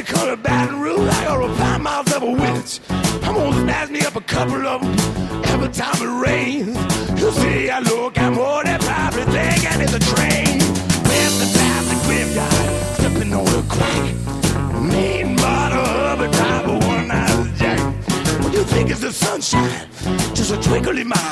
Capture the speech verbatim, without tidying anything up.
come to Baton Rouge, I got a five miles of a witch. I'm gonna smash me up a couple of them every time it rains. You see, I look, I'm more than probably thinking it's a train. Where's the plastic graveyard, stepping on the crack? Main bottle of a top of one night jack. What do you think is the sunshine? Just a twinkle in my